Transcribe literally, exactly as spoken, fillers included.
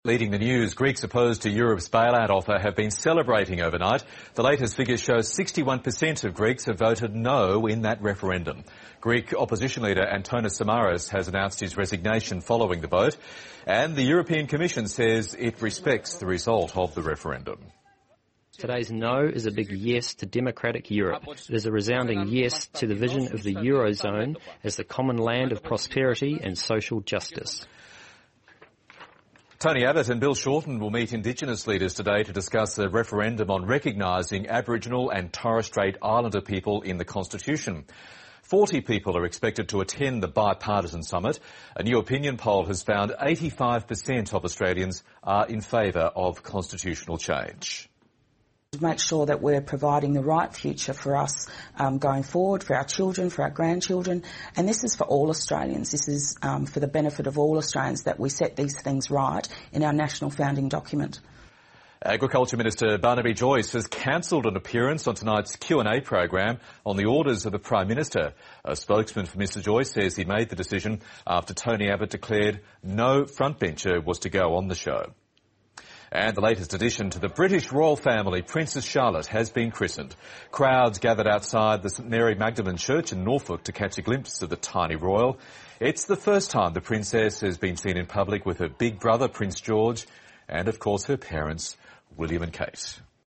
Leading the news, Greeks opposed to Europe's bailout offer have been celebrating overnight. The latest figures show sixty-one percent of Greeks have voted no in that referendum. Greek opposition leader Antonis Samaras has announced his resignation following the vote, and the European Commission says it respects the result of the referendum. Today's no is a big yes to democratic Europe. It is a resounding yes to the vision of the Eurozone as the common land of prosperity and social justice. Tony Abbott and Bill Shorten will meet Indigenous leaders today to discuss the referendum on recognising Aboriginal and Torres Strait Islander people in the Constitution. Forty people are expected to attend the bipartisan summit. A new opinion poll has found eighty-five percent of Australians are in favour of constitutional change. To make sure that we're providing the right future for us um, going forward, for our children, for our grandchildren, and this is for all Australians. This is um, for the benefit of all Australians that we set these things right in our national founding document. Agriculture Minister Barnaby Joyce has cancelled an appearance on tonight's Q and A program on the orders of the Prime Minister. A spokesman for Mr Joyce says he made the decision after Tony Abbott declared no frontbencher was to go on the show. And the latest addition to the British royal family, Princess Charlotte, has been christened. Crowds gathered outside the St Mary Magdalene Church in Norfolk to catch a glimpse of the tiny royal. It's the first time the princess has been seen in public with her big brother, Prince George, and of course her parents, William and Kate.